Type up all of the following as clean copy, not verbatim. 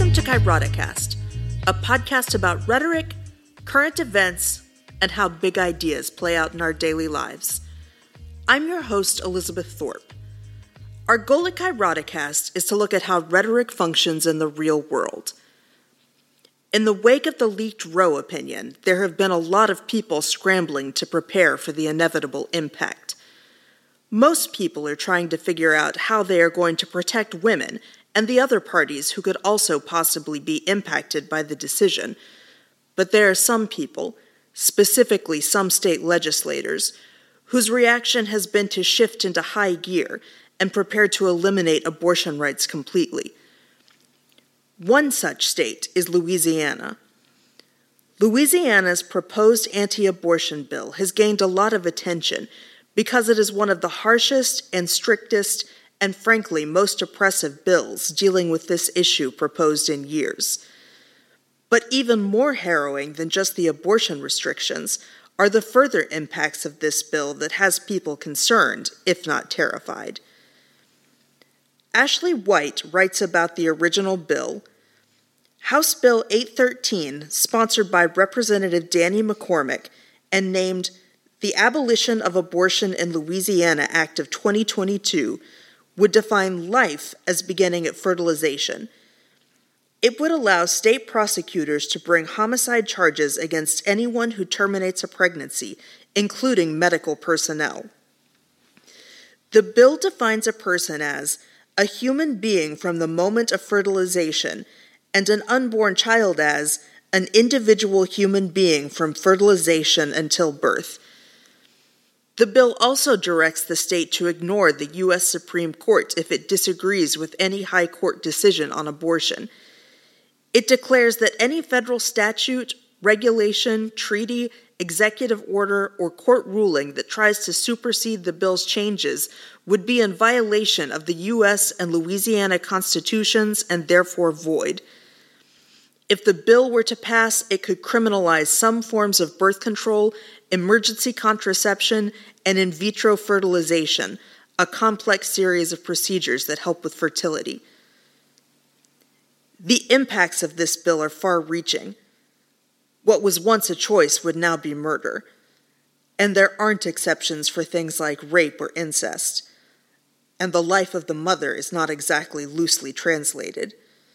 Welcome to Kairoticast, a podcast about rhetoric, current events, and how big ideas play out in our daily lives. I'm your host, Elizabeth Thorpe. Our goal at Kairoticast is to look at how rhetoric functions in the real world. In the wake of the leaked Roe opinion, there have been a lot of people scrambling to prepare for the inevitable impact. Most people are trying to figure out how they are going to protect women and the other parties who could also possibly be impacted by the decision. But there are some people, specifically some state legislators, whose reaction has been to shift into high gear and prepare to eliminate abortion rights completely. One such state is Louisiana. Louisiana's proposed anti-abortion bill has gained a lot of attention because it is one of the harshest and strictest and frankly most oppressive bills dealing with this issue proposed in years. But even more harrowing than just the abortion restrictions are the further impacts of this bill that has people concerned, if not terrified. Ashley White writes about the original bill. House Bill 813, sponsored by Representative Danny McCormick and named the Abolition of Abortion in Louisiana Act of 2022, would define life as beginning at fertilization. It would allow state prosecutors to bring homicide charges against anyone who terminates a pregnancy, including medical personnel. The bill defines a person as a human being from the moment of fertilization and an unborn child as an individual human being from fertilization until birth. The bill also directs the state to ignore the U.S. Supreme Court if it disagrees with any high court decision on abortion. It declares that any federal statute, regulation, treaty, executive order, or court ruling that tries to supersede the bill's changes would be in violation of the U.S. and Louisiana constitutions and therefore void. If the bill were to pass, it could criminalize some forms of birth control, emergency contraception, and in vitro fertilization, a complex series of procedures that help with fertility. The impacts of this bill are far-reaching. What was once a choice would now be murder. And there aren't exceptions for things like rape or incest. And the life of the mother is not exactly loosely translated.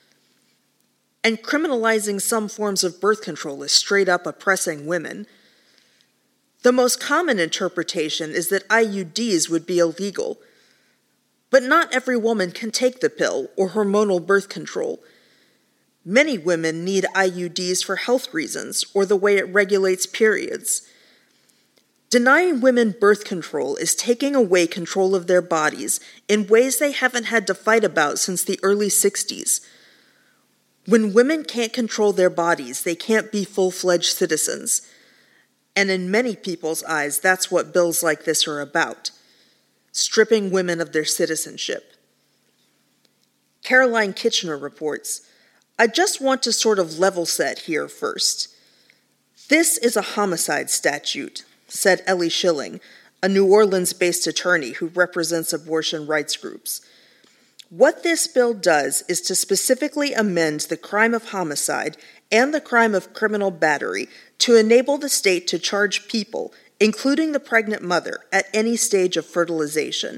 And criminalizing some forms of birth control is straight up oppressing women. The most common interpretation is that IUDs would be illegal. But not every woman can take the pill or hormonal birth control. Many women need IUDs for health reasons or the way it regulates periods. Denying women birth control is taking away control of their bodies in ways they haven't had to fight about since the early 60s. When women can't control their bodies, they can't be full-fledged citizens. And in many people's eyes, that's what bills like this are about, stripping women of their citizenship. Caroline Kitchener reports, I just want to sort of level set here first. This is a homicide statute, said Ellie Schilling, a New Orleans-based attorney who represents abortion rights groups. What this bill does is to specifically amend the crime of homicide and the crime of criminal battery to enable the state to charge people, including the pregnant mother, at any stage of fertilization.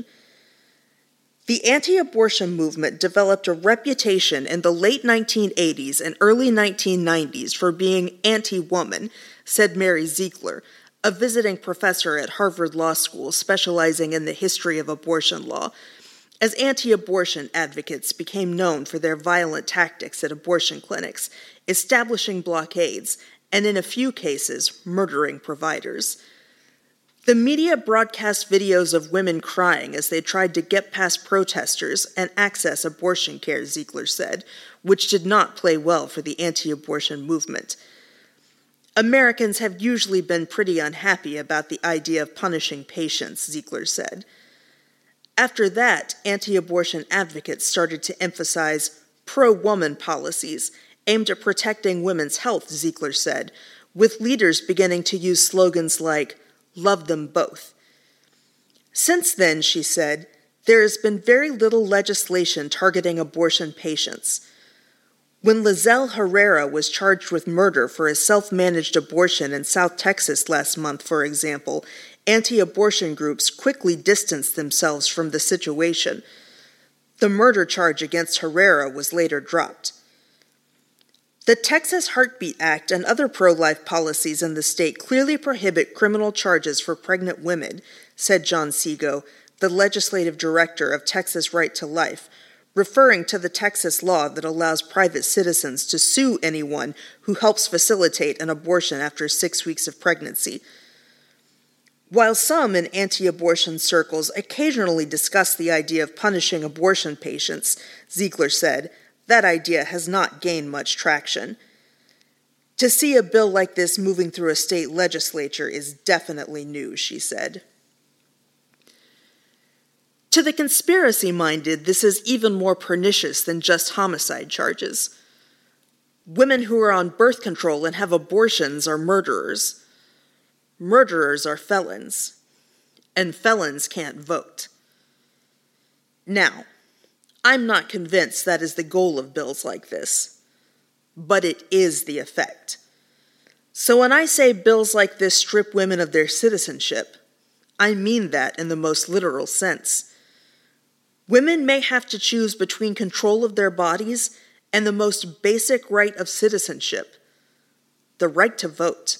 The anti-abortion movement developed a reputation in the late 1980s and early 1990s for being anti-woman, said Mary Ziegler, a visiting professor at Harvard Law School specializing in the history of abortion law, as anti-abortion advocates became known for their violent tactics at abortion clinics, establishing blockades, and in a few cases, murdering providers. The media broadcast videos of women crying as they tried to get past protesters and access abortion care, Ziegler said, which did not play well for the anti-abortion movement. Americans have usually been pretty unhappy about the idea of punishing patients, Ziegler said. After that, anti-abortion advocates started to emphasize pro-woman policies aimed at protecting women's health, Ziegler said, with leaders beginning to use slogans like, love them both. Since then, she said, there has been very little legislation targeting abortion patients. When Lizelle Herrera was charged with murder for a self-managed abortion in South Texas last month, for example, anti-abortion groups quickly distanced themselves from the situation. The murder charge against Herrera was later dropped. The Texas Heartbeat Act and other pro-life policies in the state clearly prohibit criminal charges for pregnant women, said John Seago, the legislative director of Texas Right to Life, referring to the Texas law that allows private citizens to sue anyone who helps facilitate an abortion after 6 weeks of pregnancy. While some in anti-abortion circles occasionally discuss the idea of punishing abortion patients, Ziegler said, that idea has not gained much traction. To see a bill like this moving through a state legislature is definitely new, she said. To the conspiracy-minded, this is even more pernicious than just homicide charges. Women who are on birth control and have abortions are murderers. Murderers are felons, and felons can't vote. Now, I'm not convinced that is the goal of bills like this, but it is the effect. So when I say bills like this strip women of their citizenship, I mean that in the most literal sense. Women may have to choose between control of their bodies and the most basic right of citizenship, the right to vote.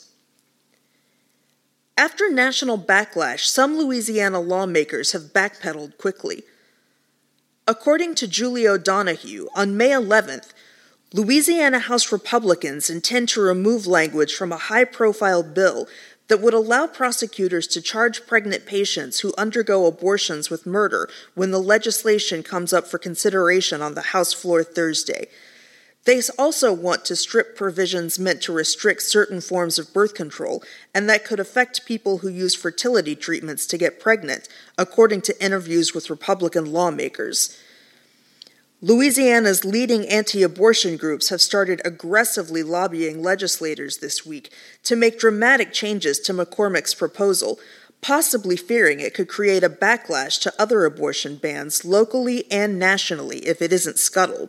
After national backlash, some Louisiana lawmakers have backpedaled quickly. According to Julie O'Donoghue, on May 11th, Louisiana House Republicans intend to remove language from a high-profile bill that would allow prosecutors to charge pregnant patients who undergo abortions with murder when the legislation comes up for consideration on the House floor Thursday. They also want to strip provisions meant to restrict certain forms of birth control, and that could affect people who use fertility treatments to get pregnant, according to interviews with Republican lawmakers. Louisiana's leading anti-abortion groups have started aggressively lobbying legislators this week to make dramatic changes to McCormick's proposal, possibly fearing it could create a backlash to other abortion bans locally and nationally if it isn't scuttled.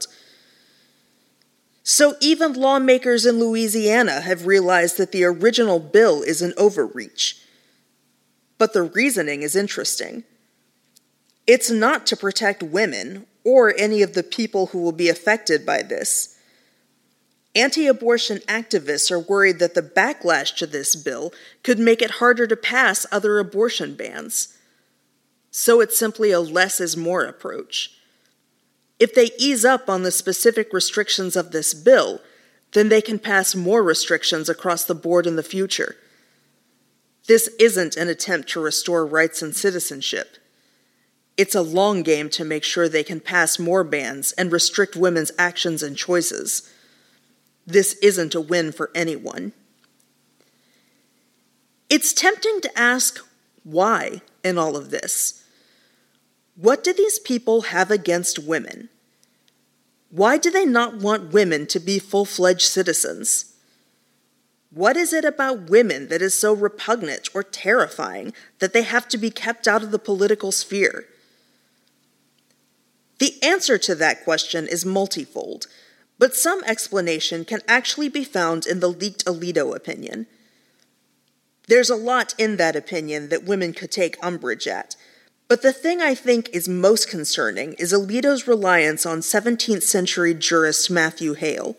So even lawmakers in Louisiana have realized that the original bill is an overreach. But the reasoning is interesting. It's not to protect women or any of the people who will be affected by this. Anti-abortion activists are worried that the backlash to this bill could make it harder to pass other abortion bans. So it's simply a less is more approach. If they ease up on the specific restrictions of this bill, then they can pass more restrictions across the board in the future. This isn't an attempt to restore rights and citizenship. It's a long game to make sure they can pass more bans and restrict women's actions and choices. This isn't a win for anyone. It's tempting to ask why in all of this. What do these people have against women? Why do they not want women to be full-fledged citizens? What is it about women that is so repugnant or terrifying that they have to be kept out of the political sphere? The answer to that question is multifold, but some explanation can actually be found in the leaked Alito opinion. There's a lot in that opinion that women could take umbrage at, but the thing I think is most concerning is Alito's reliance on 17th century jurist Matthew Hale.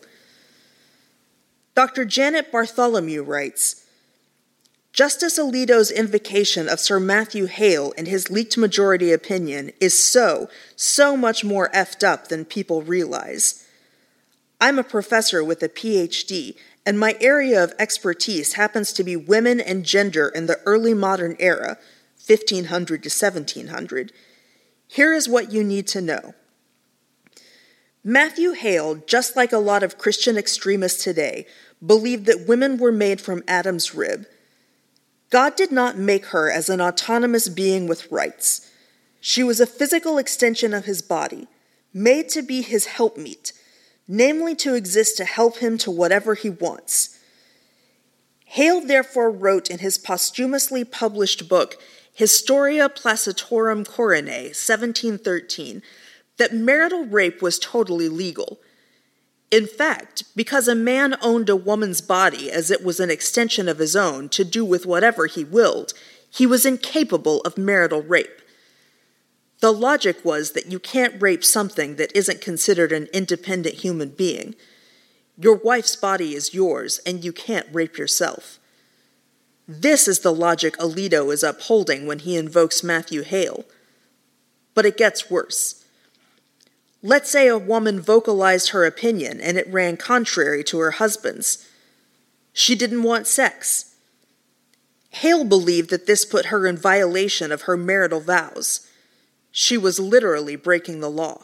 Dr. Janet Bartholomew writes, Justice Alito's invocation of Sir Matthew Hale in his leaked majority opinion is so much more effed up than people realize. I'm a professor with a PhD, and my area of expertise happens to be women and gender in the early modern era, 1500 to 1700. Here is what you need to know. Matthew Hale, just like a lot of Christian extremists today, believed that women were made from Adam's rib. God did not make her as an autonomous being with rights. She was a physical extension of his body, made to be his helpmeet, namely to exist to help him to whatever he wants. Hale therefore wrote in his posthumously published book, Historia Placitorum Coronae, 1713, that marital rape was totally legal. In fact, because a man owned a woman's body as it was an extension of his own to do with whatever he willed, he was incapable of marital rape. The logic was that you can't rape something that isn't considered an independent human being. Your wife's body is yours, and you can't rape yourself. This is the logic Alito is upholding when he invokes Matthew Hale. But it gets worse. Let's say a woman vocalized her opinion and it ran contrary to her husband's. She didn't want sex. Hale believed that this put her in violation of her marital vows. She was literally breaking the law.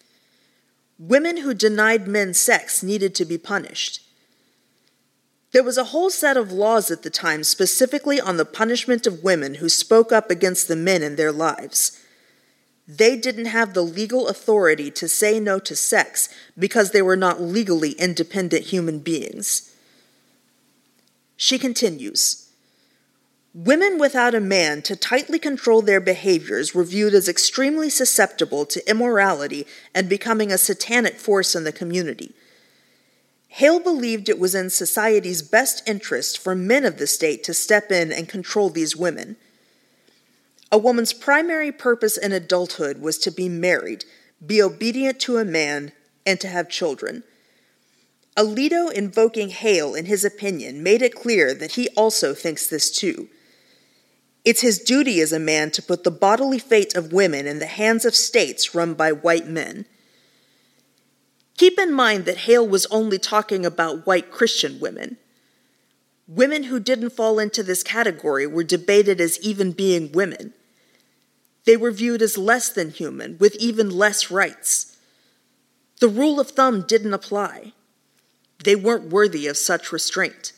Women who denied men sex needed to be punished. There was a whole set of laws at the time specifically on the punishment of women who spoke up against the men in their lives. They didn't have the legal authority to say no to sex because they were not legally independent human beings. She continues, women without a man to tightly control their behaviors were viewed as extremely susceptible to immorality and becoming a satanic force in the community. Hale believed it was in society's best interest for men of the state to step in and control these women. A woman's primary purpose in adulthood was to be married, be obedient to a man, and to have children. Alito, invoking Hale in his opinion, made it clear that he also thinks this too. It's his duty as a man to put the bodily fate of women in the hands of states run by white men. Keep in mind that Hale was only talking about white Christian women. Women who didn't fall into this category were debated as even being women. They were viewed as less than human, with even less rights. The rule of thumb didn't apply. They weren't worthy of such restraint.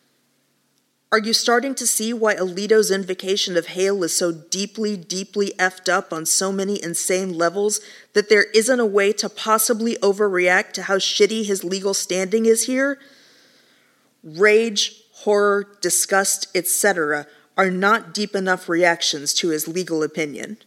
Are you starting to see why Alito's invocation of Hale is so deeply, deeply effed up on so many insane levels that there isn't a way to possibly overreact to how shitty his legal standing is here? Rage, horror, disgust, etc. are not deep enough reactions to his legal opinion.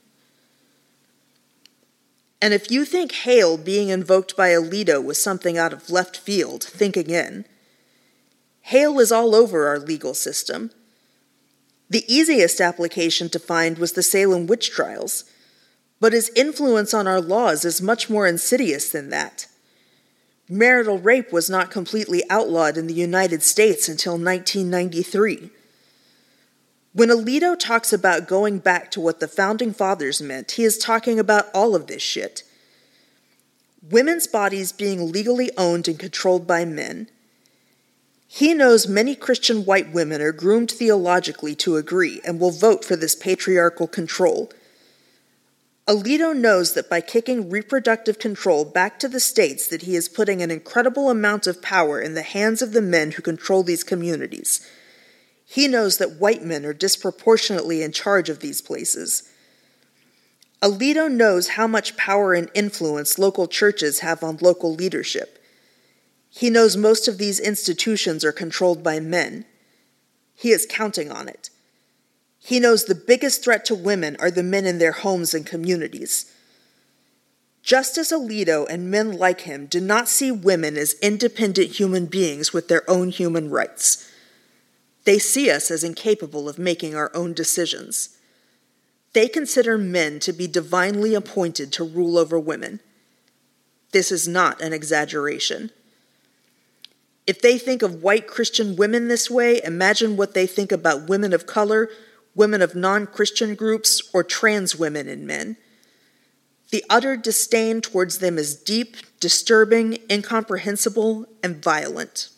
And if you think Hale being invoked by Alito was something out of left field, think again. Hale is all over our legal system. The easiest application to find was the Salem witch trials, but his influence on our laws is much more insidious than that. Marital rape was not completely outlawed in the United States until 1993. When Alito talks about going back to what the Founding Fathers meant, he is talking about all of this shit. Women's bodies being legally owned and controlled by men. He knows many Christian white women are groomed theologically to agree and will vote for this patriarchal control. Alito knows that by kicking reproductive control back to the states that he is putting an incredible amount of power in the hands of the men who control these communities. He knows that white men are disproportionately in charge of these places. Alito knows how much power and influence local churches have on local leadership. He knows most of these institutions are controlled by men. He is counting on it. He knows the biggest threat to women are the men in their homes and communities. Justice Alito and men like him do not see women as independent human beings with their own human rights. They see us as incapable of making our own decisions. They consider men to be divinely appointed to rule over women. This is not an exaggeration. If they think of white Christian women this way, imagine what they think about women of color, women of non-Christian groups, or trans women and men. The utter disdain towards them is deep, disturbing, incomprehensible, and violent.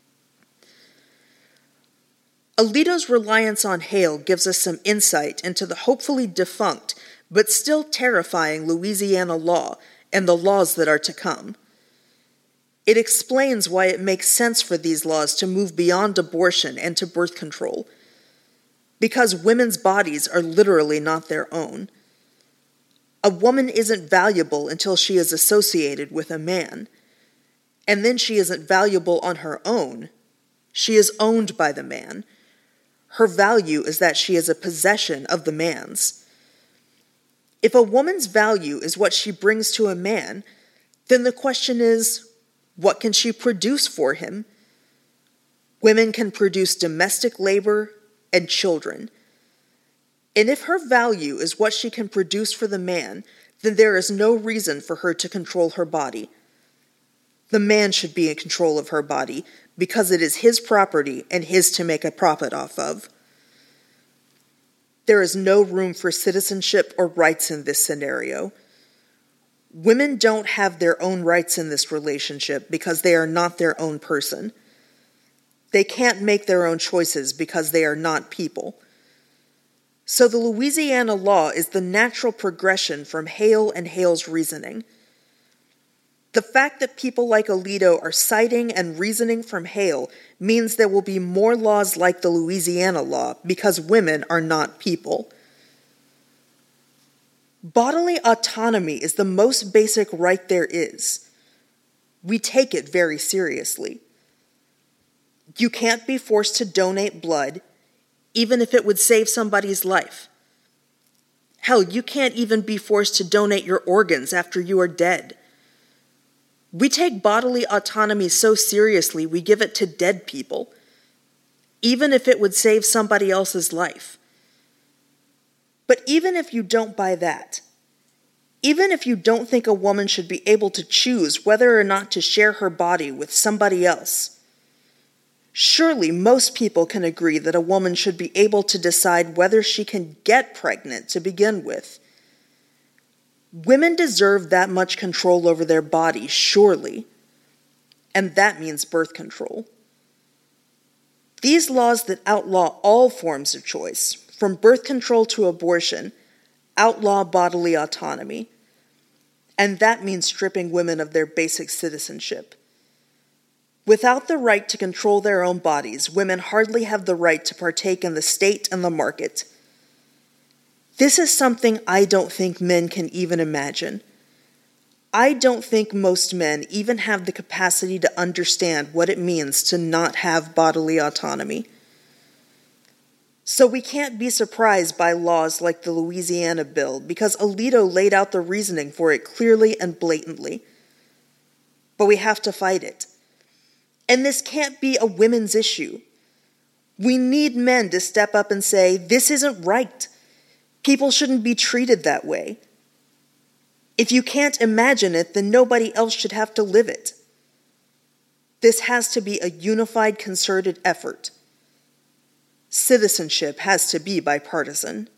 Alito's reliance on Hale gives us some insight into the hopefully defunct, but still terrifying Louisiana law and the laws that are to come. It explains why it makes sense for these laws to move beyond abortion and to birth control. Because women's bodies are literally not their own. A woman isn't valuable until she is associated with a man. And then she isn't valuable on her own. She is owned by the man. Her value is that she is a possession of the man's. If a woman's value is what she brings to a man, then the question is, What can she produce for him? Women can produce domestic labor and children. And if her value is what she can produce for the man, then there is no reason for her to control her body. The man should be in control of her body because it is his property and his to make a profit off of. There is no room for citizenship or rights in this scenario. Women don't have their own rights in this relationship because they are not their own person. They can't make their own choices because they are not people. So the Louisiana law is the natural progression from Hale and Hale's reasoning. The fact that people like Alito are citing and reasoning from Hale means there will be more laws like the Louisiana law because women are not people. Bodily autonomy is the most basic right there is. We take it very seriously. You can't be forced to donate blood, even if it would save somebody's life. Hell, you can't even be forced to donate your organs after you are dead. We take bodily autonomy so seriously we give it to dead people, even if it would save somebody else's life. But even if you don't buy that, even if you don't think a woman should be able to choose whether or not to share her body with somebody else, surely most people can agree that a woman should be able to decide whether she can get pregnant to begin with. Women deserve that much control over their bodies, surely. And that means birth control. These laws that outlaw all forms of choice, from birth control to abortion, outlaw bodily autonomy. And that means stripping women of their basic citizenship. Without the right to control their own bodies, women hardly have the right to partake in the state and the market. This is something I don't think men can even imagine. I don't think most men even have the capacity to understand what it means to not have bodily autonomy. So we can't be surprised by laws like the Louisiana bill because Alito laid out the reasoning for it clearly and blatantly. But we have to fight it. And this can't be a women's issue. We need men to step up and say, this isn't right. People shouldn't be treated that way. If you can't imagine it, then nobody else should have to live it. This has to be a unified, concerted effort. Citizenship has to be bipartisan.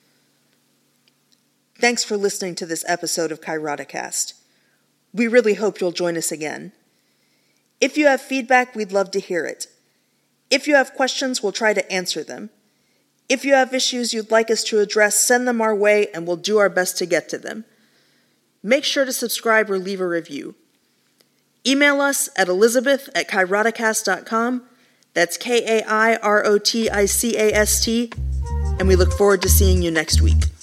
Thanks for listening to this episode of Kairodicast. We really hope you'll join us again. If you have feedback, we'd love to hear it. If you have questions, we'll try to answer them. If you have issues you'd like us to address, send them our way and we'll do our best to get to them. Make sure to subscribe or leave a review. Email us at elizabeth@kairodicast.com. That's KAIROTICAST. And we look forward to seeing you next week.